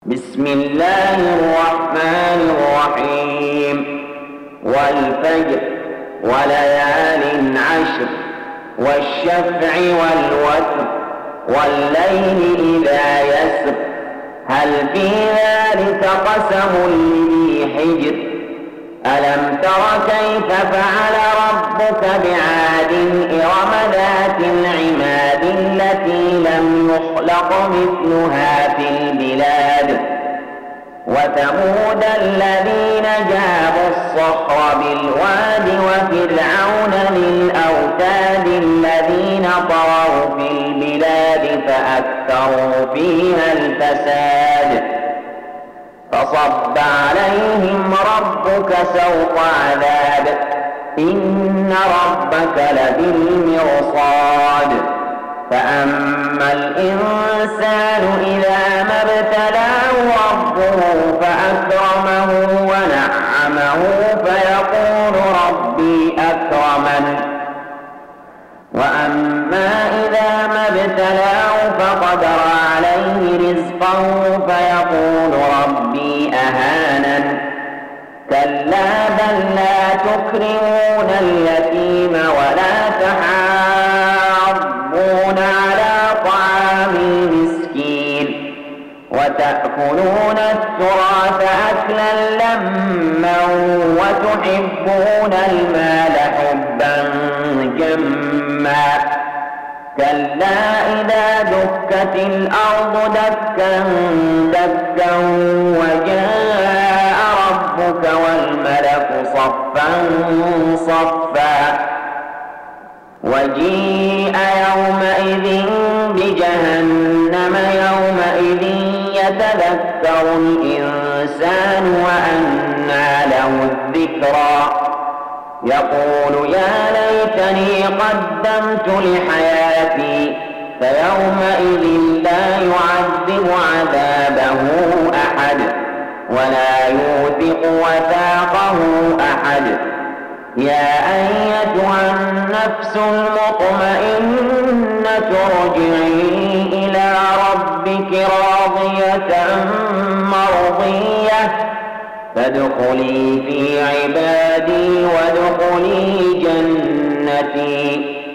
بسم الله الرحمن الرحيم والفجر وليال عشر والشفع والوتر والليل إذا يسر هل في ذلك قسم لذي حجر ألم تر كيف فعل ربك بعاد إرم ذات العماد التي لم يخلق مثلها في البلاد وثمود الذين جابوا الصخر بالواد وفرعون للأوتاد الذين طغوا في البلاد فأكثروا فيها الفساد فصب عليهم ربك سوط عذاب إن ربك لبالمرصاد فأما الإنسان إذا ما ابتلاه ربه فأكرمه ونعمه فيقول ربي أكرمن وأما إذا ما ابتلاه فقدر عليه رزقه فيقول ربي أهانن كلا بل لا تكرمون اليتيم ولا تحاضون على طعام المسكين وتأكلون التراث أكلا لما وتحبون المال حبا جما كلا إذا دكت الأرض دكا دكا وجاء ربك والملك صفا صفا وجيء يومئذ بجهنم يومئذ يتذكر الإنسان وأنى له الذكرى يقول يا ليتني قدمت لحياتي فيومئذ لا يعذب عذابه أحد ولا يوثق وثاقه أحد يا أيتها النفس المطمئنة ارجعي إلى ربك راضية مرضية فادخلي في عبادي وادخلي جنتي